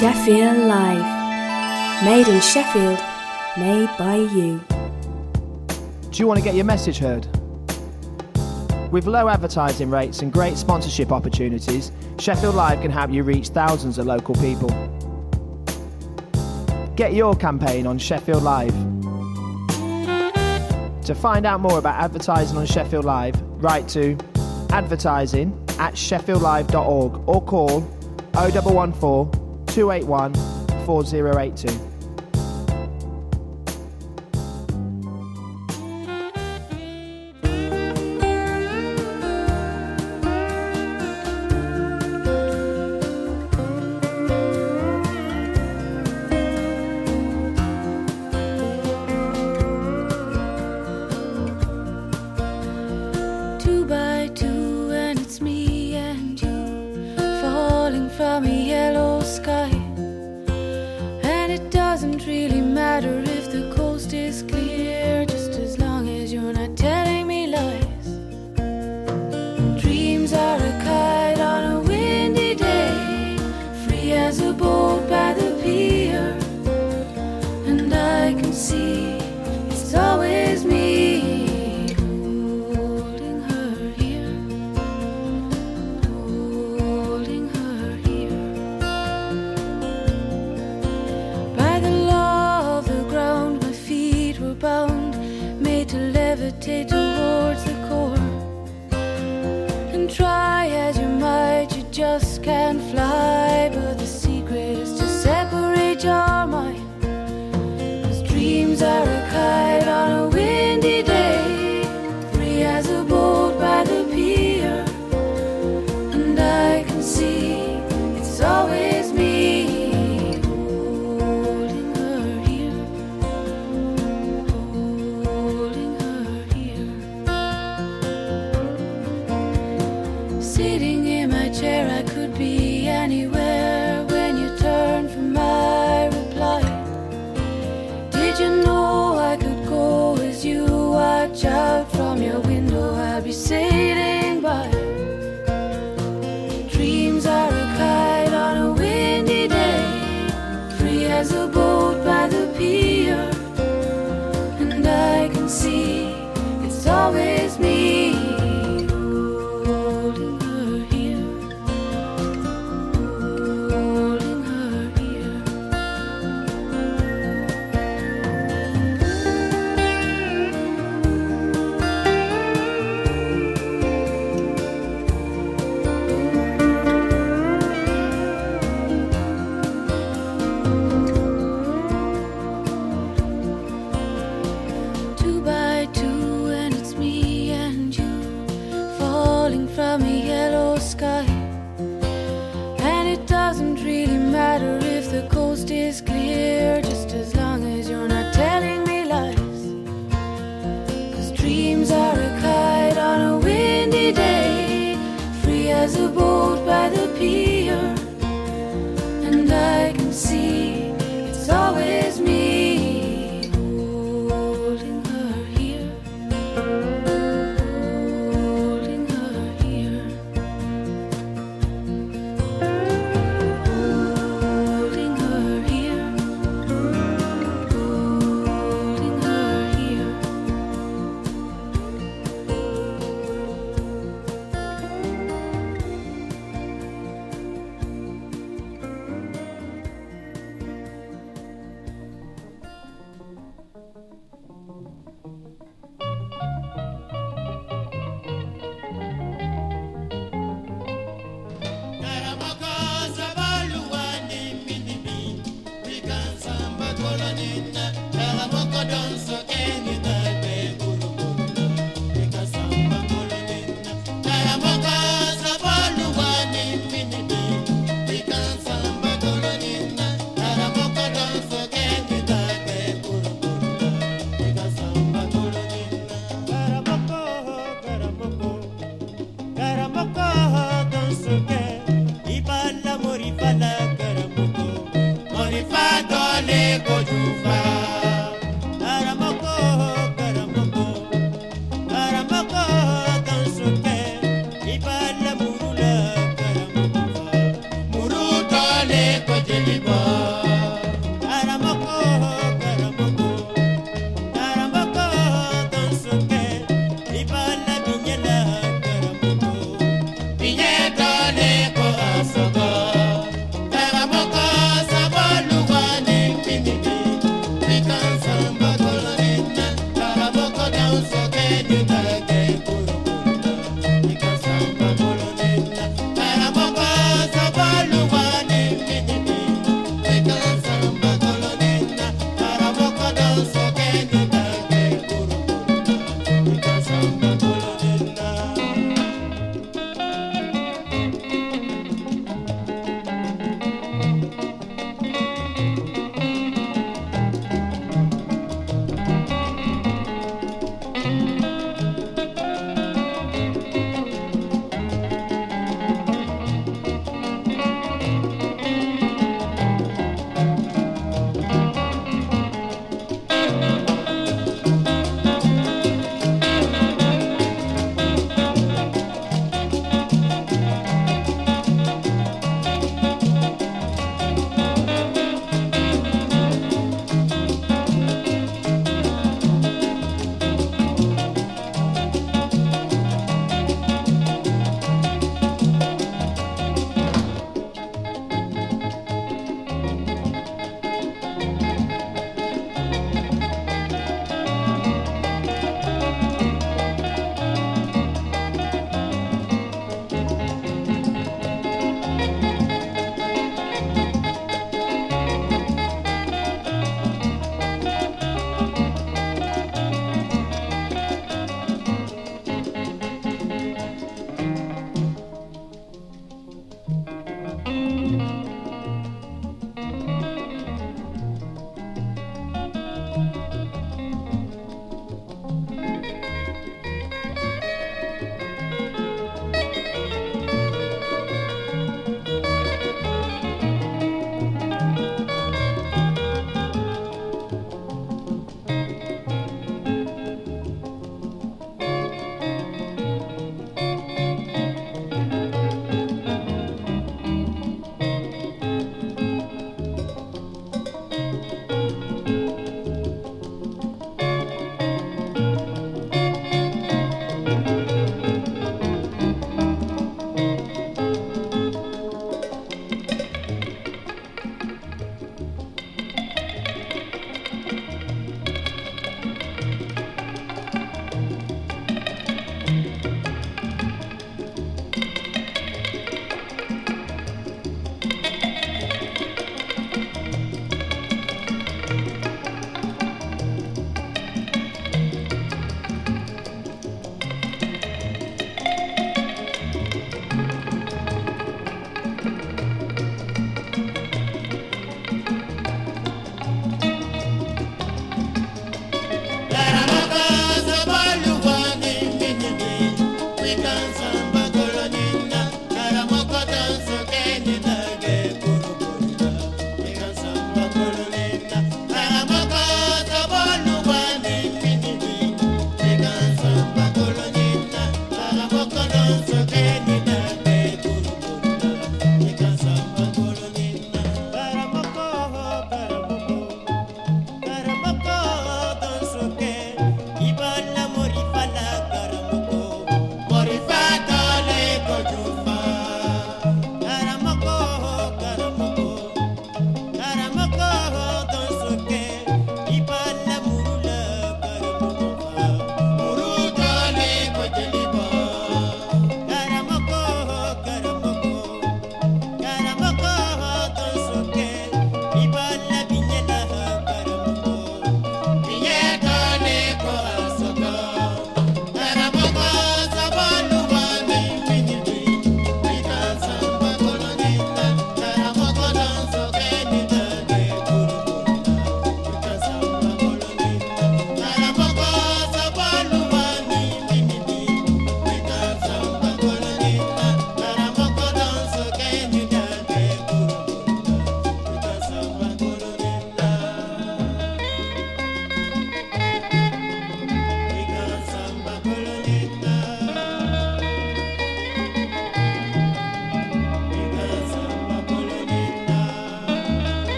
Sheffield Live. Made in Sheffield, made by you. Do you want to get your message heard? With low advertising rates and great sponsorship opportunities, Sheffield Live can help you reach thousands of local people. Get your campaign on Sheffield Live. To find out more about advertising on Sheffield Live, write to advertising@sheffieldlive.org or call 0114 281 4082.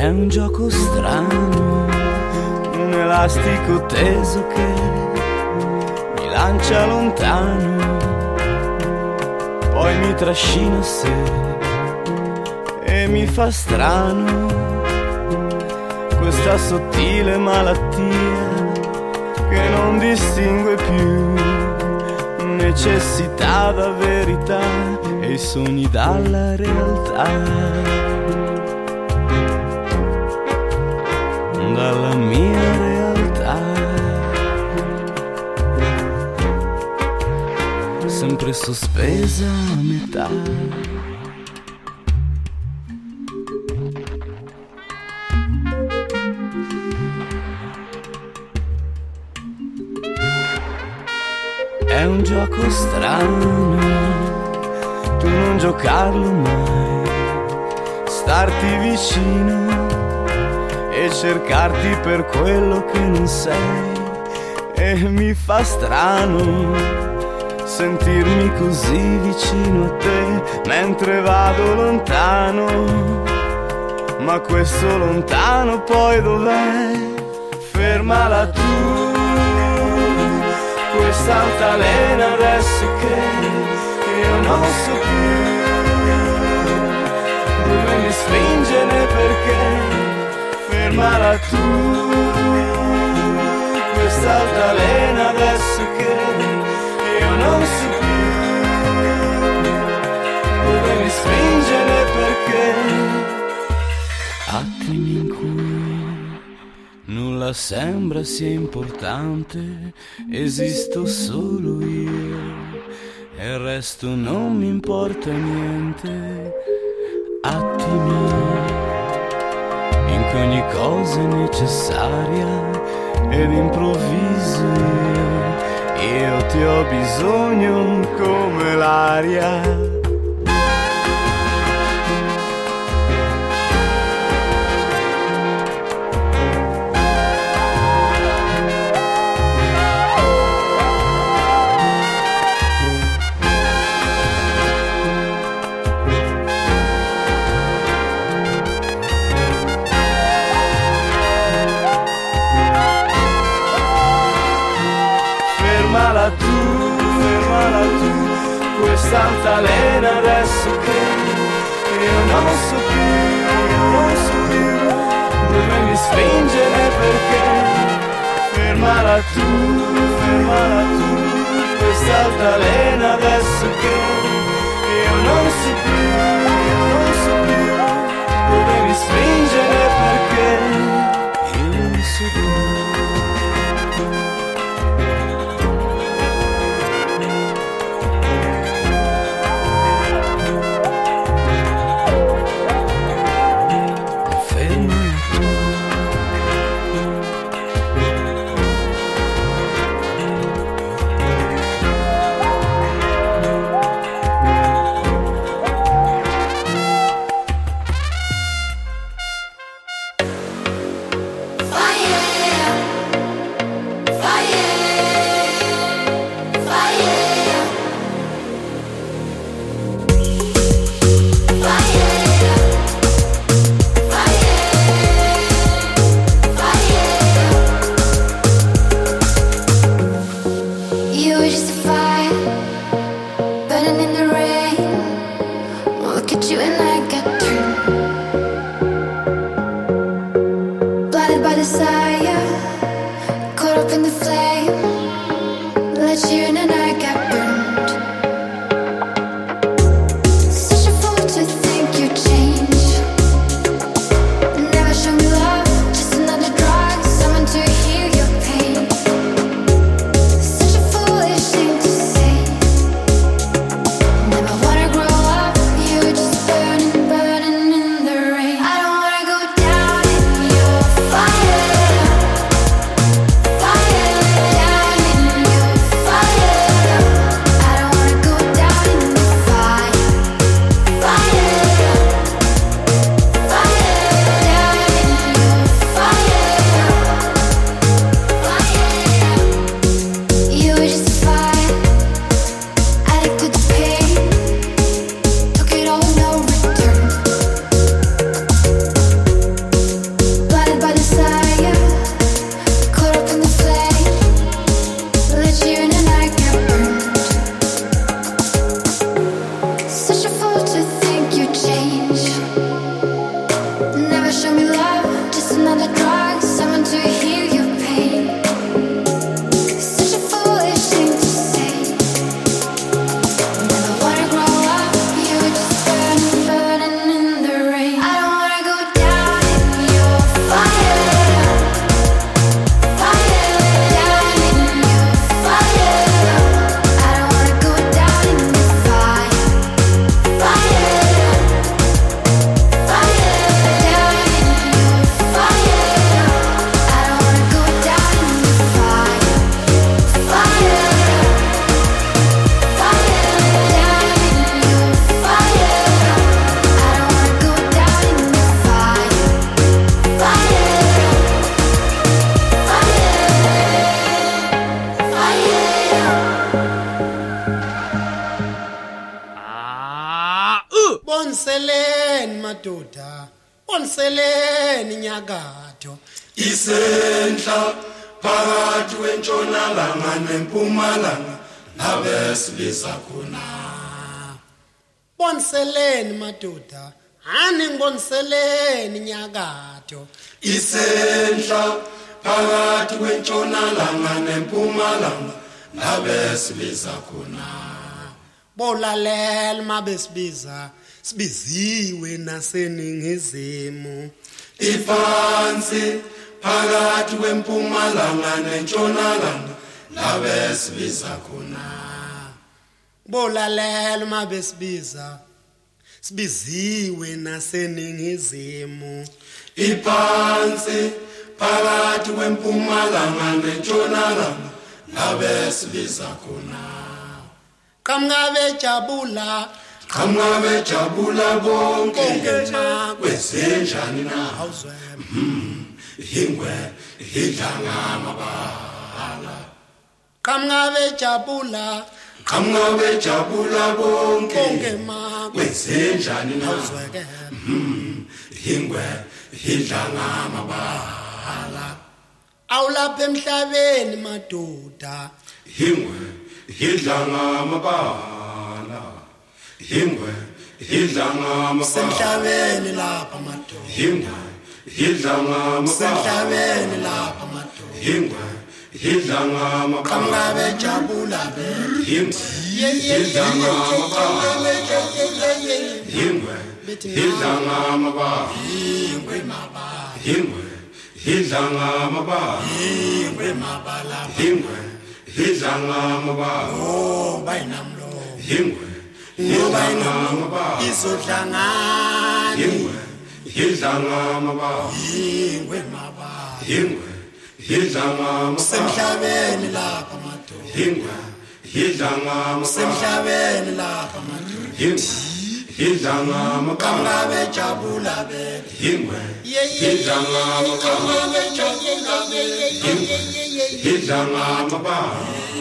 È un gioco strano, un elastico teso che mi lancia lontano, poi mi trascina a sé e mi fa strano questa sottile malattia che non distingue più necessità da verità e i sogni dalla realtà, dalla mia realtà, sempre sospesa a metà. È un gioco strano, tu non giocarlo mai, starti vicino e cercarti per quello che non sei. E mi fa strano sentirmi così vicino a te mentre vado lontano, ma questo lontano poi dov'è? Fermala tu, questa altalena adesso che io non so più dove mi spingere, perché fermala tu, questa altalena adesso che io non so più dove mi spingere, perché attimi in cui nulla sembra sia importante, esisto solo io e il resto non mi importa niente. Attimi in cui ogni cosa è necessaria ed improvviso io ti ho bisogno come l'aria. Fermala tu, questa altalena adesso che io non so più dove mi spingere, perché fermala tu, questa altalena adesso che io non so più dove mi spingere, perché io non so più. To Bonseleni madoda, bonseleni nyakatho. Isentla phakathi kwentshonalanga nempumalanga nabesibiza khona. Bonseleni madoda, hani ngiboniseleni nyakatho. Isentla phakathi kwentshonalanga nempumalanga nabesibiza khona. Bolalela mabesibiza, sibiziwe naseningizimu. Ifansi phakathi kwempumalanga nentshonalanga nabesibiza khona. Bolalela mabesibiza, sibiziwe naseningizimu. Ifansi phakathi kwempumalanga nentshonalanga nabesibiza khona. Qhamuka bejabula bonke ma kwezenjani na awuzwe. ingwe idlanga amabala. Qhamuka bejabula bonke ma kwezenjani na awuzweke. ingwe idlanga amabala. Awulapha emhlabeni madoda, ingwe idlanga amabala. ingwe idlanga amabala. semhlabeni lapha madoda, ingwe idlanga amabala. semhlabeni lapha madoda. ingwe idlanga amabala. Qhamuka bejabula be. ingwe idlanga amabala. ingwe idlanga amabala. Ingwe mabala, ingwe idlanga amabala. ingwe mabala. ingwe idlanga amabala. Oh bayinamlo, ingwe idlanga amabala. izodlangani. ingwe idlanga amabala. Ingwe mabala, ingwe idlanga amabala. semhlabeni lapha madoda, ingwe idlanga amabala. semhlabeni lapha madoda. ingwe idlanga amabala. Qhamuka bejabula be. ingwe idlanga amabala. idlanga amabala.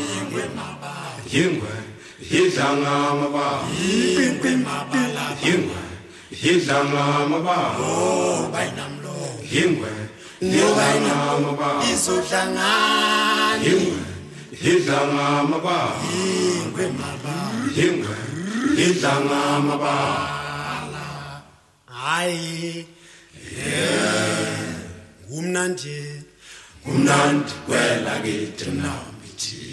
ingwe idlanga amabala. Ingwe mabala, ingwe idlanga amabala. oh bayinamlo, ingwe idlanga amabala. izodlangani. ingwe idlanga amabala. Ingwe mabala, ingwe idlanga amabala. hayi ngumnanje. Kumnandi kwelakithi mnambithi.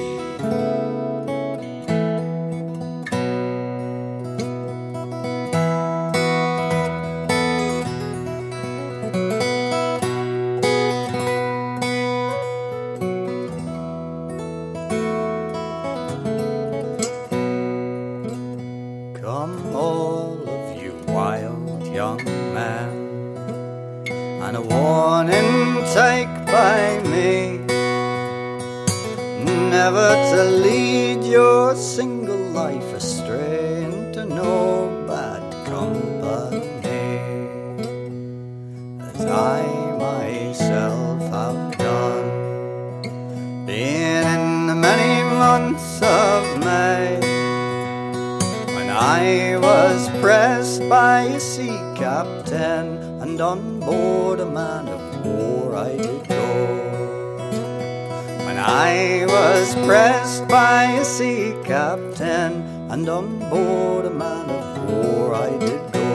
Come all of you wild young men, and a warning take by me, never to lead your single life astray into no bad company, as I myself have done, being in the many months of May, when I was pressed by a sea captain, and on board a man of war I did go. When I was pressed by a sea captain, and on board a man of war I did go.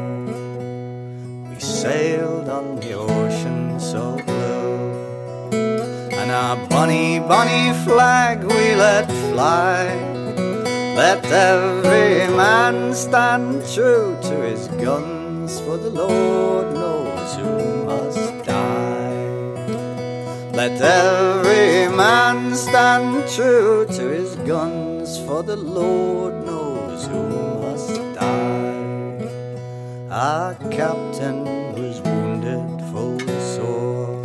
We sailed on the ocean so blue, and our bonny, bonny flag we let fly. Let every man stand true to his guns, for the Lord knows who must die. Let every man stand true to his guns, for the Lord knows who must die. Our captain was wounded full sore,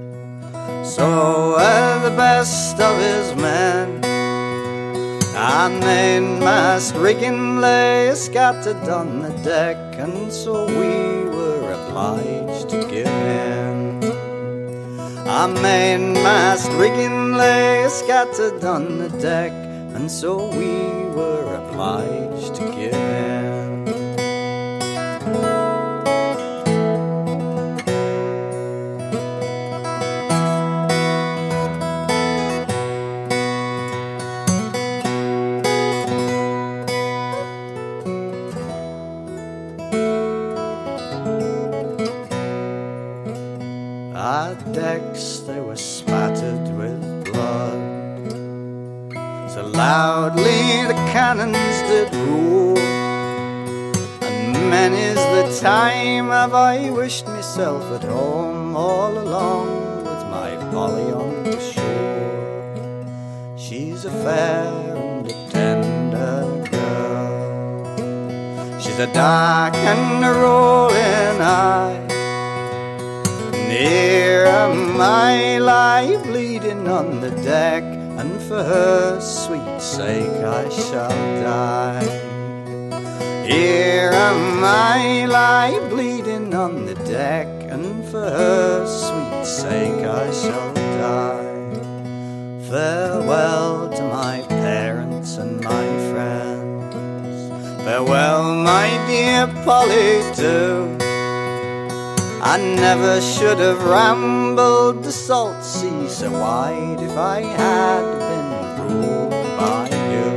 so were the best of his men. Our mainmast rigging lay scattered on the deck, and so we were obliged to give in. Our mainmast rigging lay scattered on the deck, and so we were obliged to give in. So loudly the cannons did roar, and many's the time have I wished myself at home all along with my Polly on the shore. She's a fair and a tender girl, she's a dark and a rolling eye. Here am I lie bleeding on the deck, and for her sweet sake I shall die. Here am I lie bleeding on the deck, and for her sweet sake I shall die. Farewell to my parents and my friends, farewell my dear Polly too. I never should have rambled the salt sea so wide if I had been ruled by you.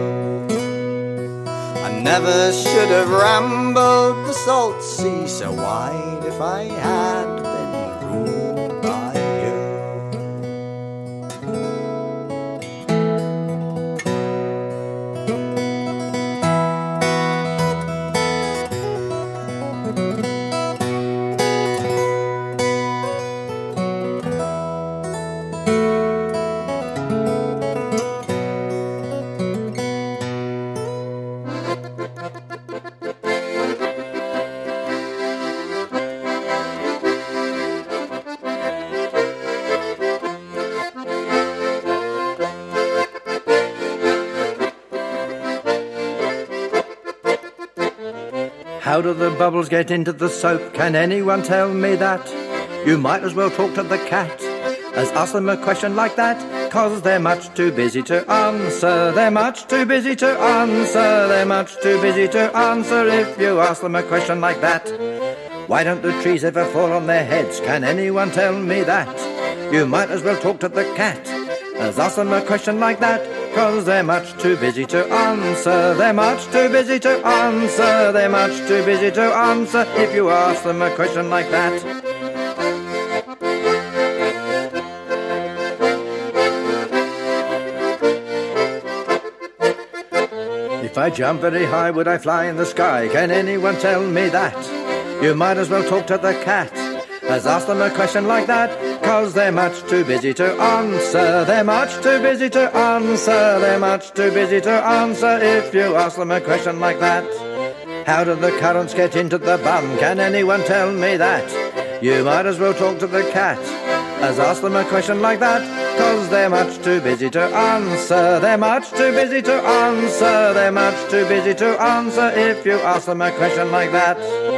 I never should have rambled the salt sea so wide if I had been ruled by you. How do the bubbles get into the soap? Can anyone tell me that? You might as well talk to the cat as ask them a question like that, 'cause they're much too busy to answer. They're much too busy to answer. They're much too busy to answer if you ask them a question like that. Why don't the trees ever fall on their heads? Can anyone tell me that? You might as well talk to the cat as ask them a question like that, 'cause they're much too busy to answer. They're much too busy to answer. They're much too busy to answer if you ask them a question like that. If I jump very high, would I fly in the sky? Can anyone tell me that? You might as well talk to the cat as ask them a question like that, 'cause they're much too busy to answer. They're much too busy to answer. They're much too busy to answer if you ask them a question like that. How do the currants get into the bum? Can anyone tell me that? You might as well talk to the cat as ask them a question like that, 'cause they're much too busy to answer. They're much too busy to answer. They're much too busy to answer if you ask them a question like that.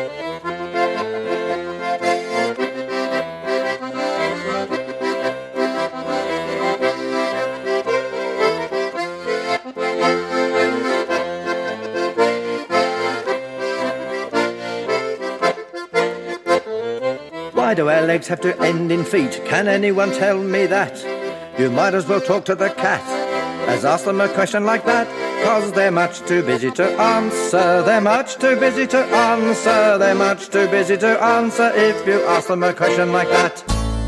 Why do our legs have to end in feet? Can anyone tell me that? You might as well talk to the cat as ask them a question like that, 'cause they're much too busy to answer. They're much too busy to answer. They're much too busy to answer if you ask them a question like that.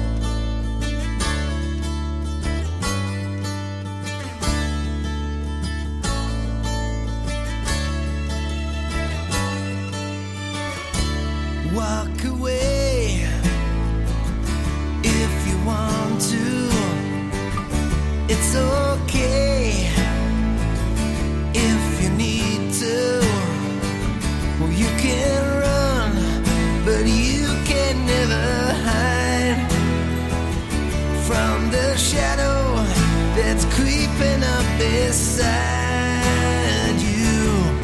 Walk away if you want to. It's okay if you need to. Well, you can run, but you can never hide from the shadow that's creeping up beside you.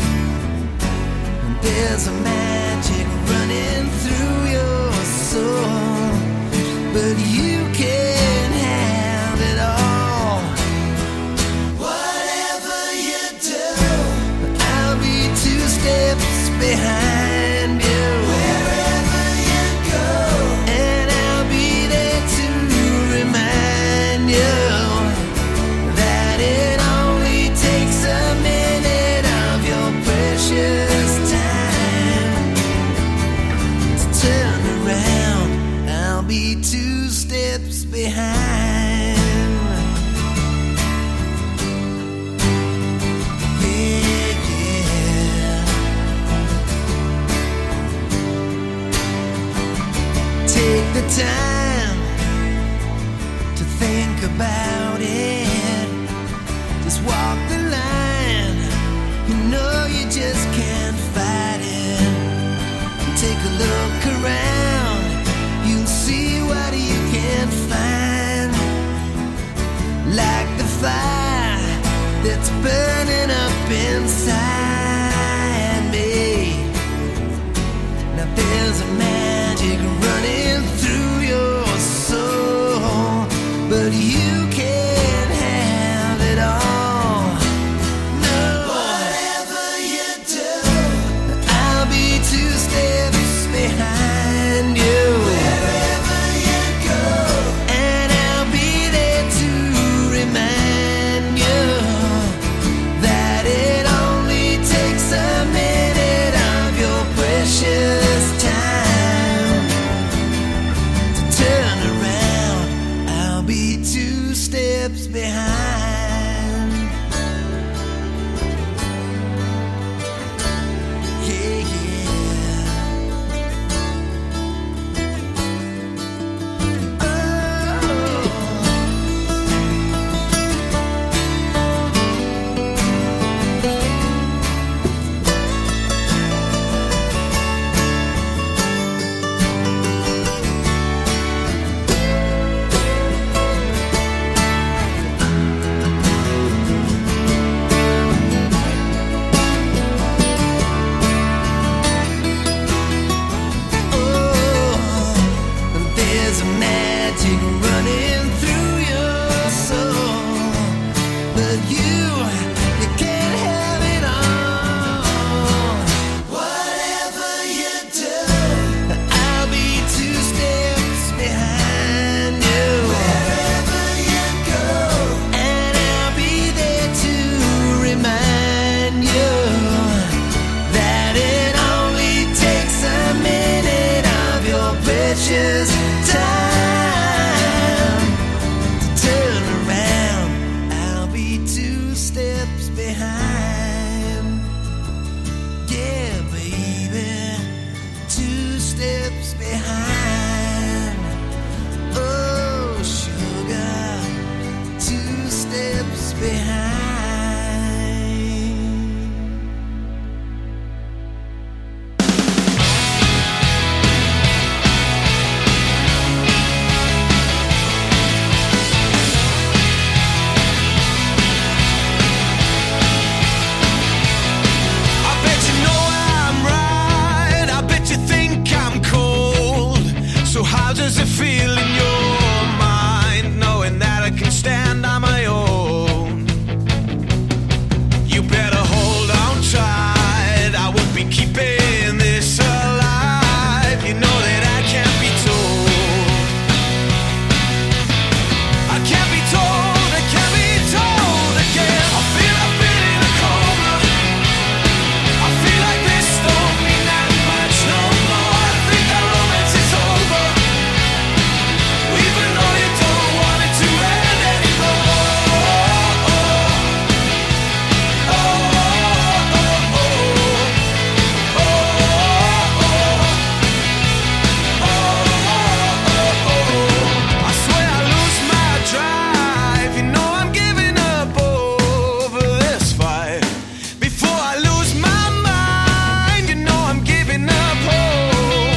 There's a magic running through your soul, but you can have it all. Whatever you do, I'll be 2 steps behind you. Wherever you go, and I'll be there to remind you that it only takes a minute of your precious time to turn around. I'll be 2 steps behind. about it. Just walk the line. You know you just can't fight it. Take a look around. You'll see what you can find. Like the fire that's burning up inside me. Now there's a magic running through your soul, but you can't have it all. No, whatever you do, I'll be 2 steps behind you. Wherever you go, and I'll be there to remind you that it only takes a minute of your precious time to turn around. I'll be 2 steps behind. Yeah, yeah. There's a magic running through your soul, but you can't have it all. Whatever you do, I'll be 2 steps behind you. Wherever you go, and I'll be there to remind you that it only takes a minute of your precious time to turn around. I'll be 2 steps behind. Yeah, baby, 2 steps behind. Oh, sugar, 2 steps behind. I bet you know I'm right. I bet you think I'm cold. So how does it feel in your mind, knowing that I can stand on my own? You better hold on tight. I would be keeping this alive. You know that I can't be told. I can't be told. I can't be told again. I feel I've been in a coma. I feel like this don't mean that much no more. I think our romance is over, even though you don't want it to end anymore. I swear I lose my drive. You know I'm giving up over this fight. Before I lose my mind, you know I'm giving up hope.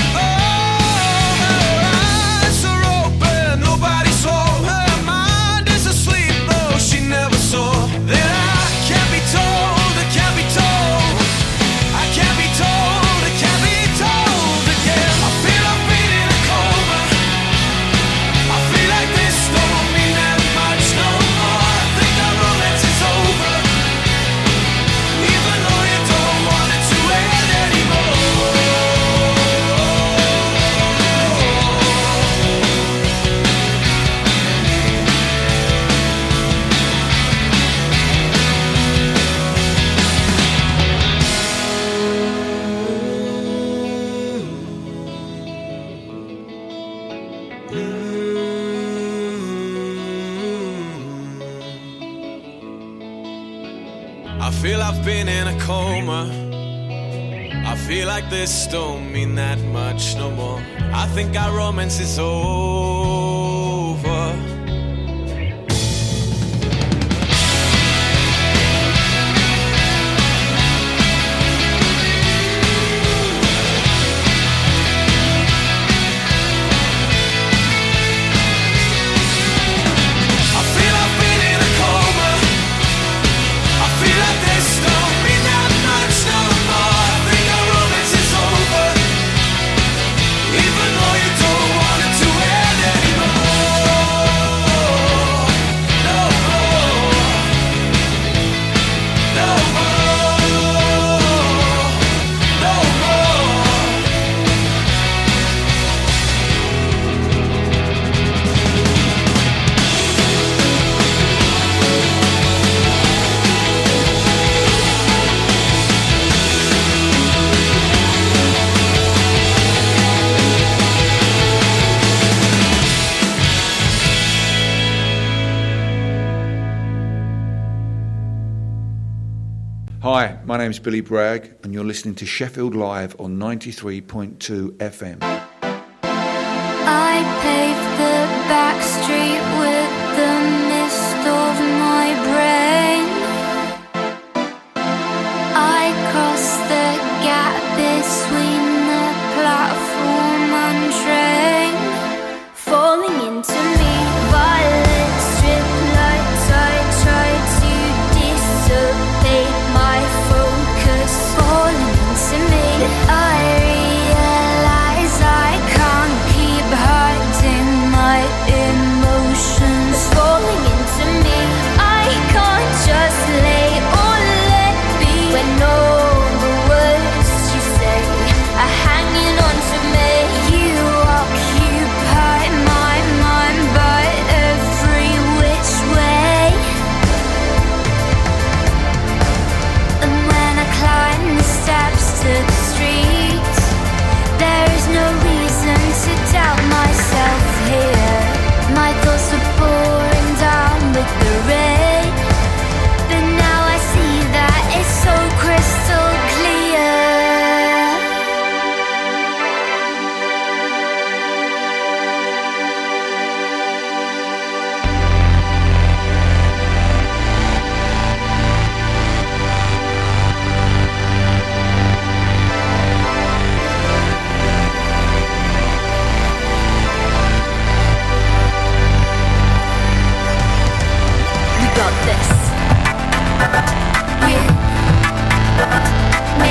Her eyes are open, nobody's home. Her mind is asleep, though she never saw that I can't be told. I can't be told. I can't be told. I can't be told again. I feel I've been in a coma. I feel like this don't mean that much no more. I think our romance is over, even though you don't want it to end anymore. I feel I've been in a coma. I feel like this don't mean that much no more. I think our romance is over, Hi, my name's Billy Bragg, and you're listening to Sheffield Live on 93.2 FM. I paved the back street with the mist of my brain. I crossed the gap between the platform and train. Falling into me, violet strip lights. I tried to dissipate my focus. Falling into me, I realize I can't keep hiding my emotions. Falling into me, I can't just lay or let be. When all the words you say are hanging on to me, you occupy my mind by every which way. And when I climb the steps to the street, there is no reason to doubt myself here. My thoughts were pouring down with the rain, but now I see that it's so crystal clear. We got this. You, me,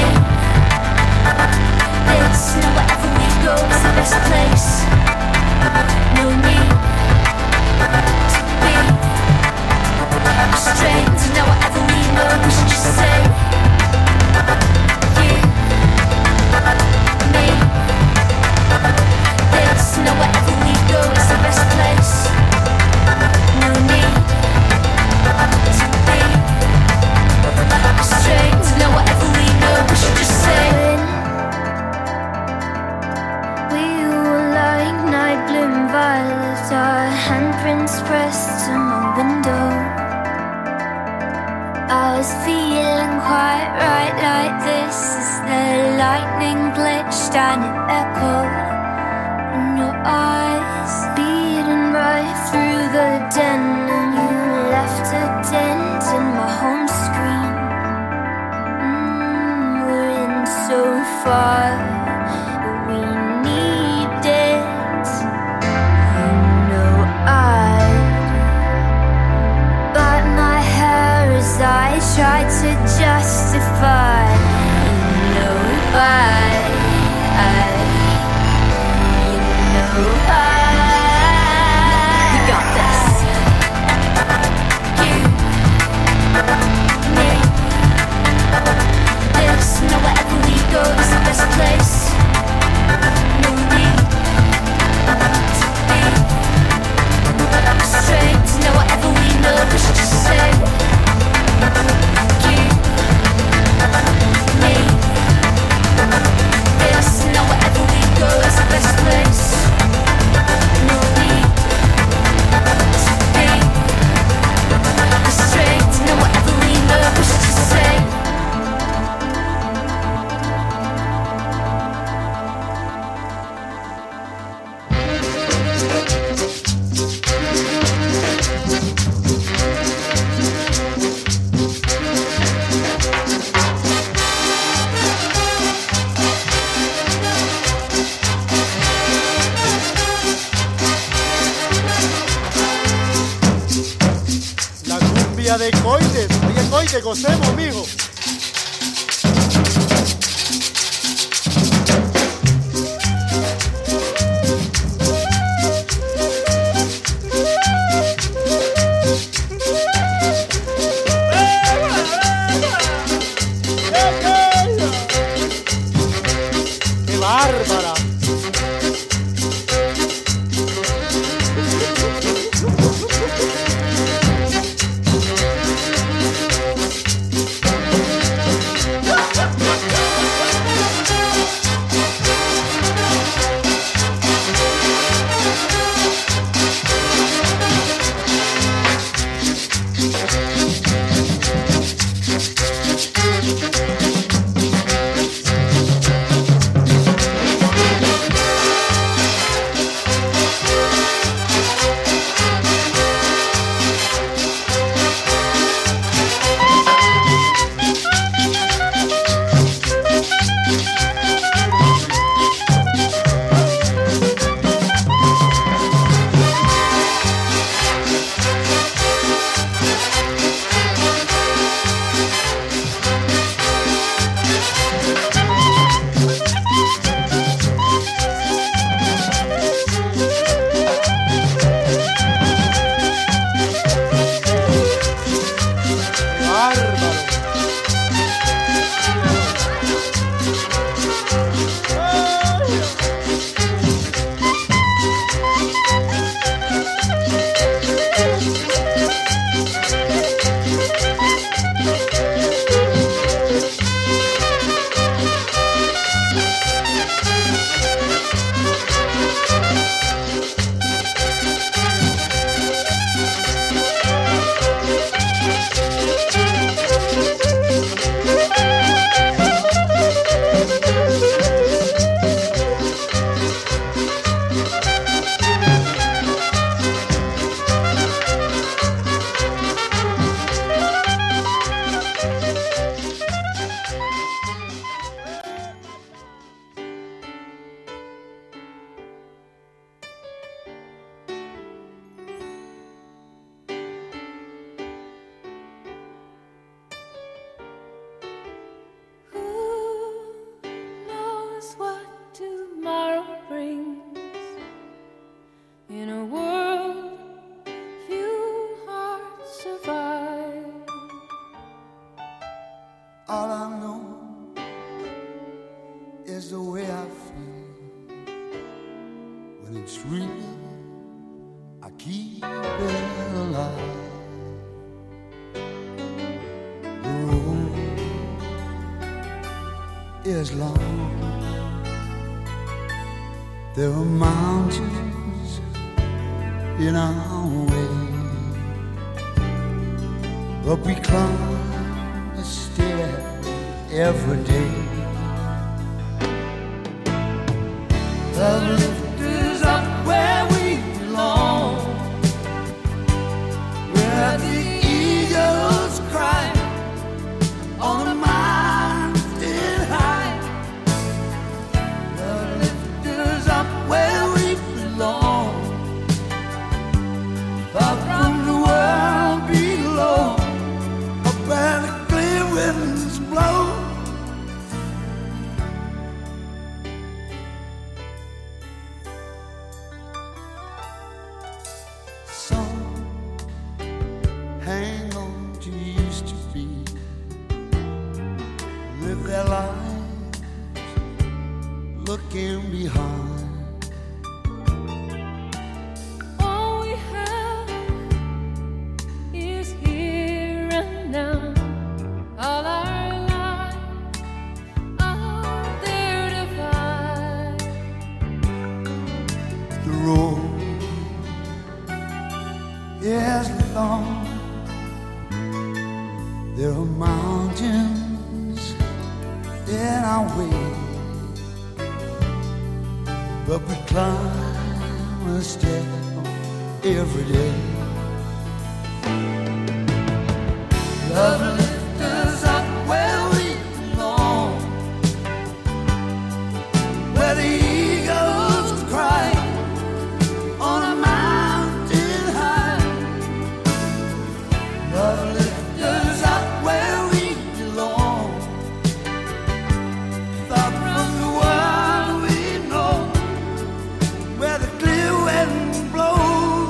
this. Now wherever we go is the best place. No need to be restrained. Now whatever we know, we should just say. You, me, this. Now wherever we go is the best place. No need to be restrained. Now whatever we know, we should just say. We were like night bloom violets, our handprints pressed to my window. I was feeling quite right like this as the lightning glitched and it echoed in your eyes, beating right through the den, and you left a dent in my home screen. We're in so far, but we need it. You know I'd bite my hair as I tried to justify. You know we got this. You, me, this. Now wherever we go is the best place. No need to be restrained. Now whatever we know, we should just say. You, me, this. Now wherever we go is the best place. No need to be restrained. Now whatever we know, we should just say. La cumbia de Coites. Oye, Coite, gocemos, mijo. ¡Qué bárbara! All I know is the way I feel when it's real. I keep it alive. The road is long. There are mountains in our way, but we climb a stair every day. Love lift us up where we belong, where the eagles cry on a mountain high. Love lift us up where we belong, far from the world below, up where the clear winds blow. Hang on to used to be, live their lives looking behind. All we have is here and now. All our lives are there to find. The road is long. There are mountains in our way, but we climb a step every day. Love lifts us up where we belong, where the eagles cry on a mountain high. Love lifts us up where we belong, far from the world we know, where the clear wind blows.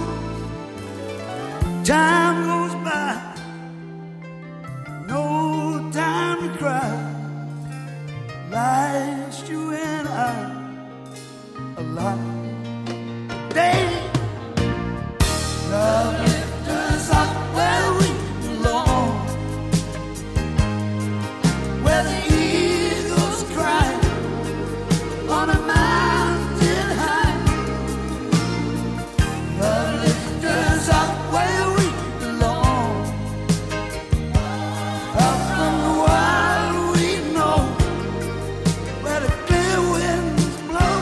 Time goes by, no time to cry. Life's you and I alive. Day, love lifts us up where we belong, where the eagles cry on a mountain high. Love lifts us up where we belong, out from the world we know, where the clear winds blow.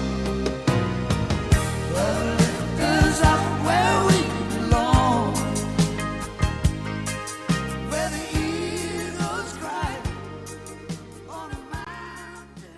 Love lifts us up where we belong, where the eagles cry on a mountain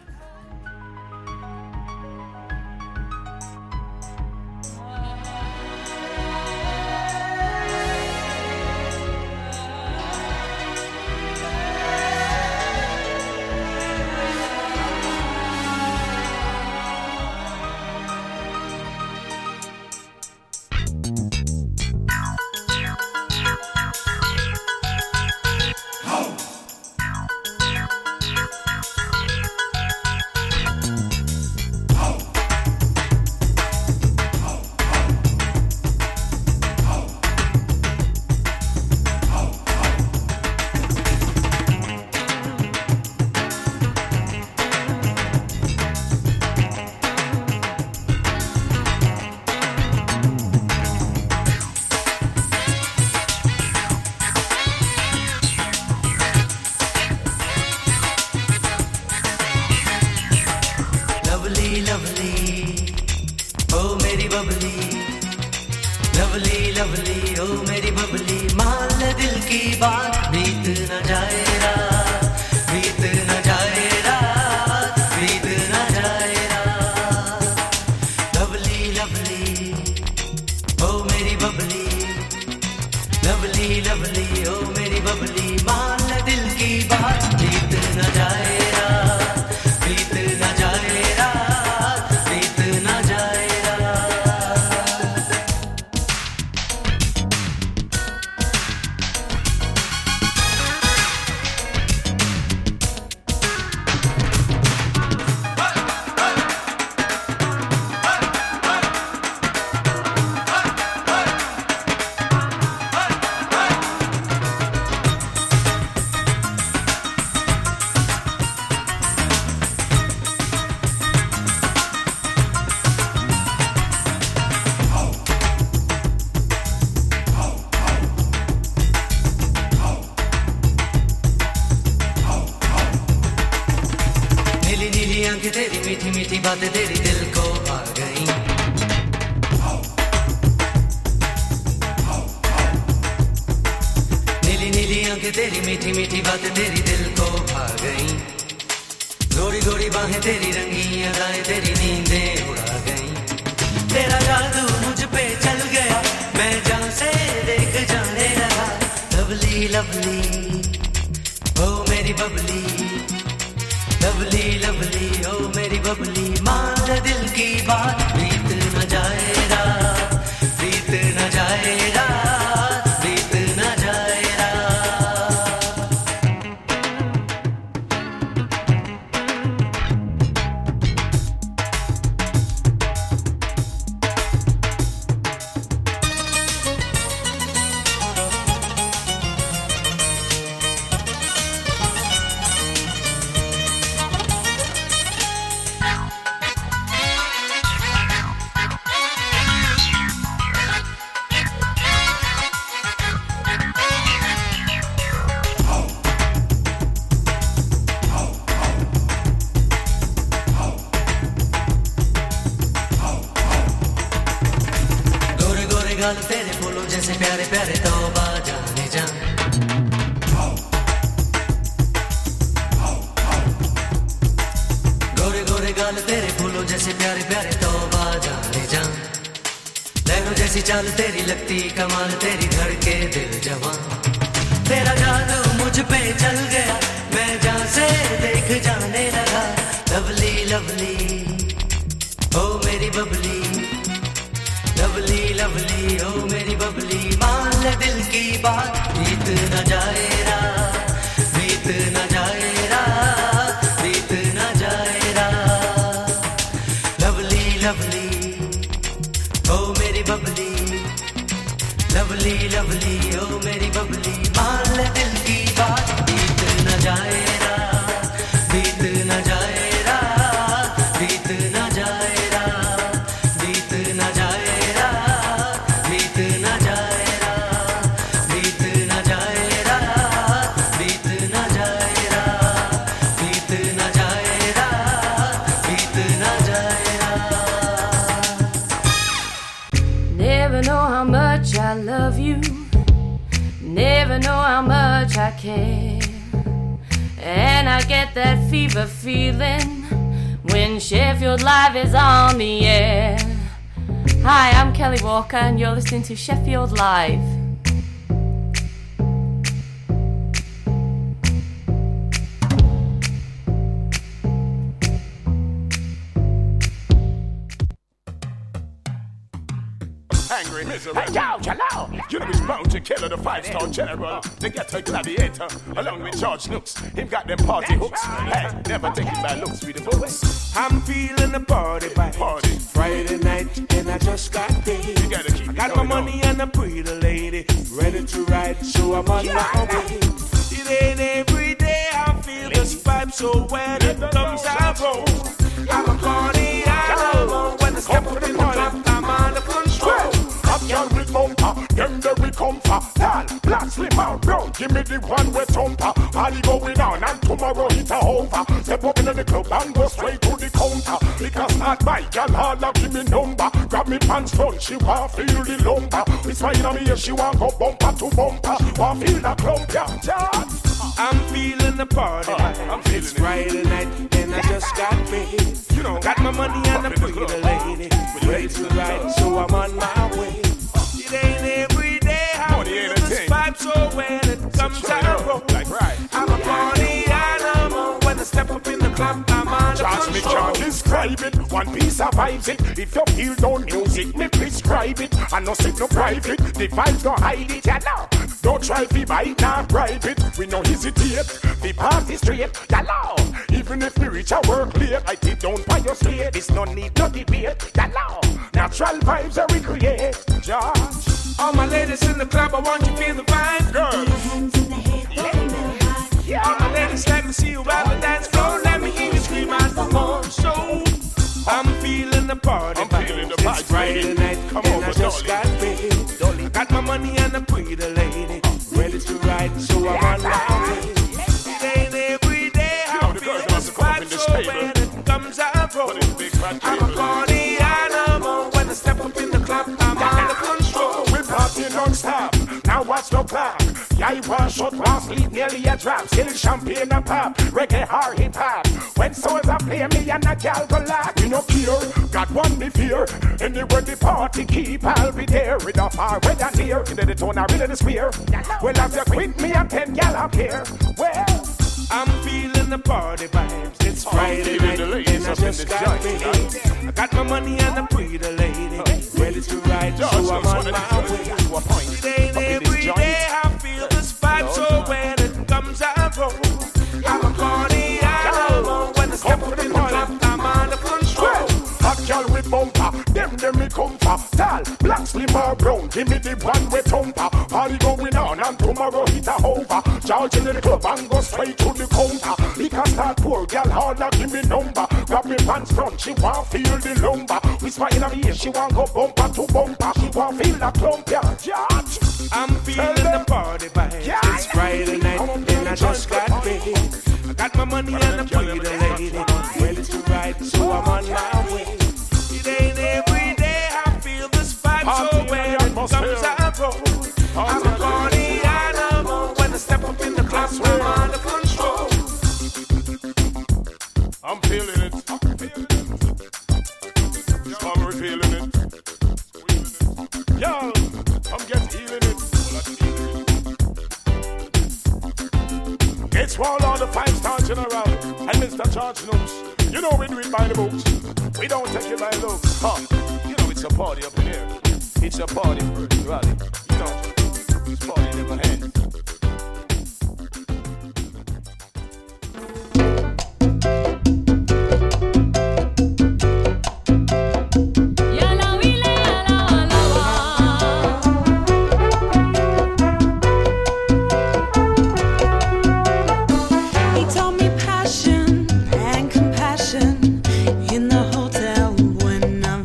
Lovely, lovely, oh मेरी Babli. Lovely, lovely, oh मेरी बबली. मान ले दिल की बात, बीत न जाए रात, बीत न जाए रात, बीत न जाए रात. Lovely, lovely, oh मेरी बबली. Lovely, lovely, oh मेरी बबली. मान ले दिल की बात, बीत न जाए रात, बीत न जाए रात, बीत न जाए रात. आंखें तेरी मीठी मीठी बातें तेरी दिल को भा गई नीली नीली आंखें तेरी मीठी मीठी बातें तेरी दिल को भा गई गोरी गोरी बाहें तेरी रंगी अदाएं तेरी नींदें उड़ा गई तेरा जादू मुझ पे चल गया मैं जहाँ से देख जाने लगा लवली लवली ओ मेरी बबली लवली लवली ओ मेरी बबली मान ले दिल की बात बीत न जाए रात बीत न जाए रात बीत न जाए गाल तेरे फूलों जैसे प्यारे प्यारे तौबा जाने जा गोरे गोरे गाल तेरे फूलों जैसे प्यारे प्यारे तौबा जाने जा लहरों जैसी चाल तेरी लगती कमाल तेरी धड़के दिल जवां तेरा जादू मुझ पे चल गया मैं जहाँ से देख जाने लगा लवली लवली ओ मेरी बबली लवली लवली ओ मेरी बबली मान ले दिल की बात बीत न जाए रात बीत न जाए रात बीत न जाए रात लवली लवली ओ मेरी बबली लवली लवली ओ मेरी बबली मान ले दिल की बात बीत न जाए रात बीत न जाए रात बीत न जाए I love you, never know how much I care. And I get that fever feeling when Sheffield Live is on the air. Hi, I'm Kelly Walker and you're listening to Sheffield Live. Angry, miserable. Hey, yo, hello! You know he's bound to kill the five-star general, the ghetto gladiator, along with George Nooks. Him got them party hooks. Hey, never taking bad looks with the books. I'm feeling the party vibe. Party. Friday night and I just got paid. You gotta keep I got my money and a pretty lady ready to ride, so I'm on my way. It ain't every day I feel this vibe, so when it comes I roll. I'm a party animal. When I step up in the club, I'm on the control. Young with bumper, them there we come for. Tall, black, slim and brown, give me the one with thumper. Party going on and tomorrow it's a over. Step up in the club and go straight to the counter. Because not my girl, holla, give me number. Grab me pants front, she want feel the lumber. It's fine on me if she want go bumper to bumper. Want feel the clump, yeah. I'm feeling the party. I'm feeling it's Friday night and I just got paid. You know, got my money and a pretty lady ready to ride, so I'm on my way. It ain't every day I feel this vibe, so when it comes I roll. Like right. I'm a party animal. When I step up in the club, I'm on the Trust me, can't describe it. One piece of vibes it. If you feel down music, me prescribe it. I no sit no private. The vibes don't hide it, ya know. Don't try to bite, not bribe it. We no hesitate. The party straight, ya know. Even if we reach our work late, I take down by your slate. This no need no debate, ya know. Natural vibes that we create, George. All my ladies in the club, I want you to feel the vibe. Girls. All my ladies, let me see you ride the dance floor. Let me hear you scream out the horn. So I'm feeling the party. I'm feeling the vibe. It's Friday night, Come and over, I just got paid. Dolly got my money and a pretty lady ready to ride, so I'm on my way. It ain't every day I feel this vibe, so when it comes road. I'm a party animal. When I step up in the club, I'm under control. We party non-stop. Now watch the clock. Yeah, I was short, was sleep nearly a drop. Still champagne and pop, reggae hard hip hop. When souls are playing me and a gal go lock. We no care, God want me fear. Anywhere the party keep, I'll be there. With a far weather near, into the tone, I really the square. Well, after quit me, I'm 10 gal up here. Well, I'm feeling the party vibes. It's Friday night and I just got paid. I got my money and I'm pretty lady. Ready to ride, so I'm on my way. It ain't every day I feel this vibe, so when it comes I roll. I'm a party animal. When I step up in the club, I'm under control. Hot girl with bumper, them me come for. Tall, black, slim or brown, give me the one with thumper. Party going on and tomorrow hit a over. Charge in the club and go straight to the counter. He can start poor, girl hard like give me number. Grab me pants front, she want feel the lumber. Whisper in her ear, she want go bumper to bumper. She want feel the clump, yeah, judge. I'm feeling the party vibes. Yeah. It's Friday night and I just got paid. I got my money and I'm pretty lady. Ready to ride, so I'm on my way. It ain't every day I feel this vibe, so when it comes I roll. I'm a party animal. When I step up in the class, I'm under control. I'm feeling it. I'm feeling it. Yo, I'm getting feeling it. It's all the 5-star general and Mr. George knows. You know we do it by the books. We don't take it by looks. You know it's a party up in here. It's a party, rally. You know, this party never ends.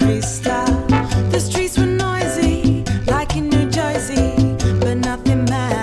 The streets were noisy, like in New Jersey, but nothing mattered.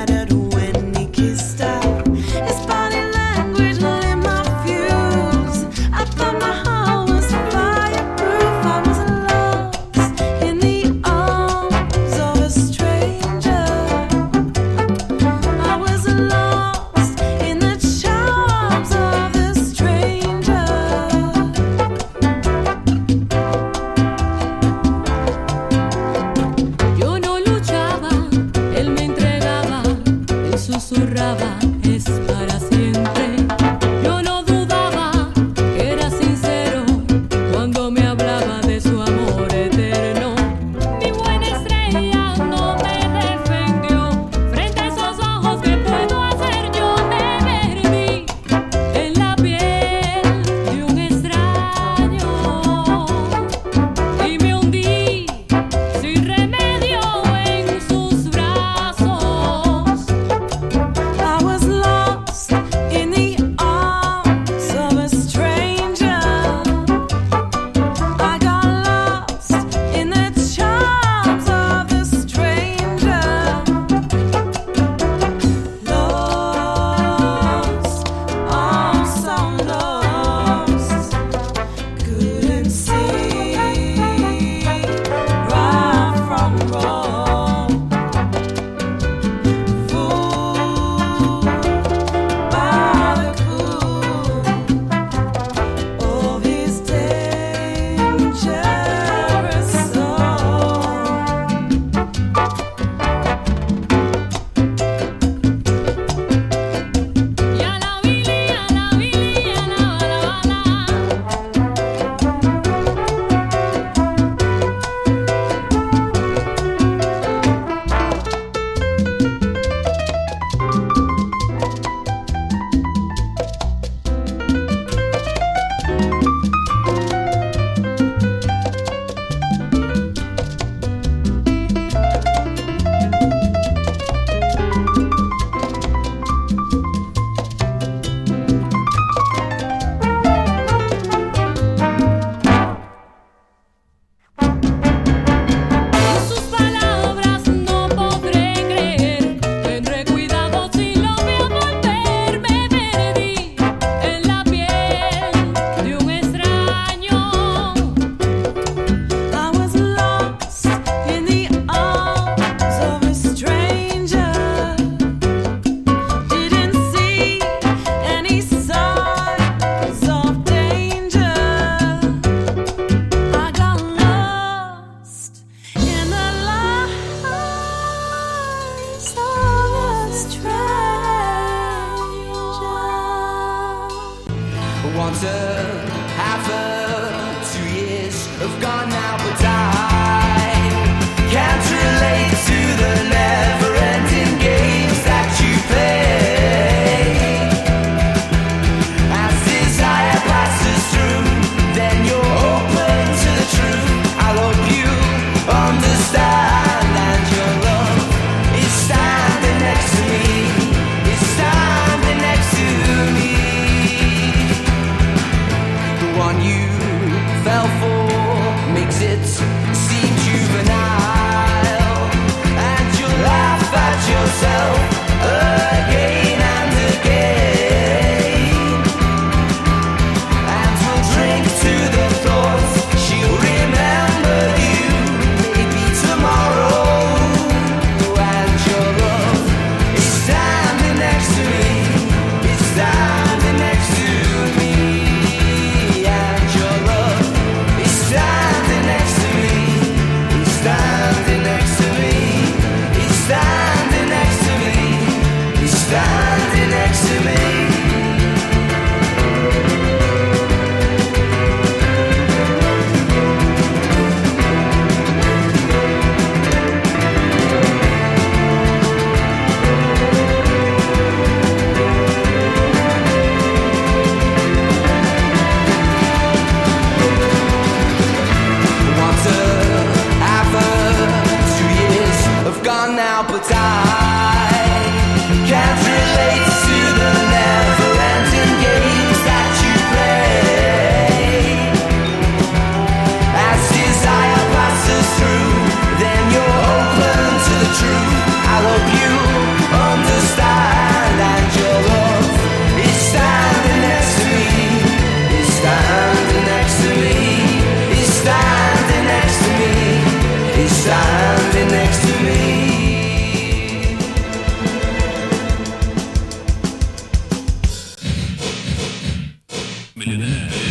Once half 2 years have gone now, but I can't relate to the never-ending games that you play. As desire passes through, then you're open to the truth. I hope you understand, and your love is standing next to me, is standing next to me. The one you fell for makes it seem juvenile, and you laugh at yourself again and again, and we'll drink to the thoughts she'll remember you maybe tomorrow, and your love is standing next to me, is standing next to me, and your love is standing next to me, is standing next to me, is standing next to me, is standing next to me. Once after 2 years have gone now, but I can't relate to the never-ending games that you play. As desire passes through, then you're open to the truth. I hope you understand, and your love is standing next to me, is standing next to me, is standing next to me, is standing next to me. Millionaire.